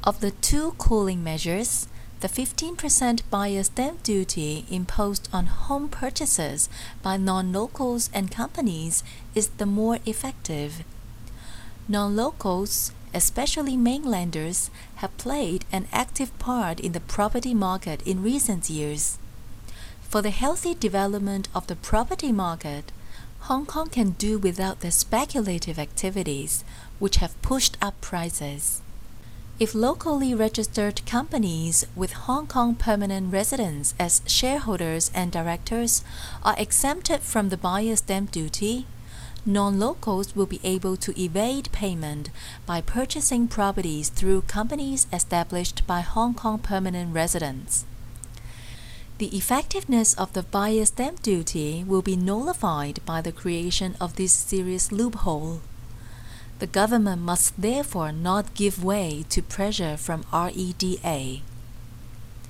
Of the two cooling measures, the 15% buyer stamp duty imposed on home purchases by non-locals and companies is the more effective. Non-locals, especially mainlanders, have played an active part in the property market in recent years. For the healthy development of the property market, Hong Kong can do without the speculative activities, which have pushed up prices. If locally registered companies with Hong Kong permanent residents as shareholders and directors are exempted from the buyer stamp duty, non-locals will be able to evade payment by purchasing properties through companies established by Hong Kong permanent residents. The effectiveness of the buyer stamp duty will be nullified by the creation of this serious loophole. The government must therefore not give way to pressure from REDA.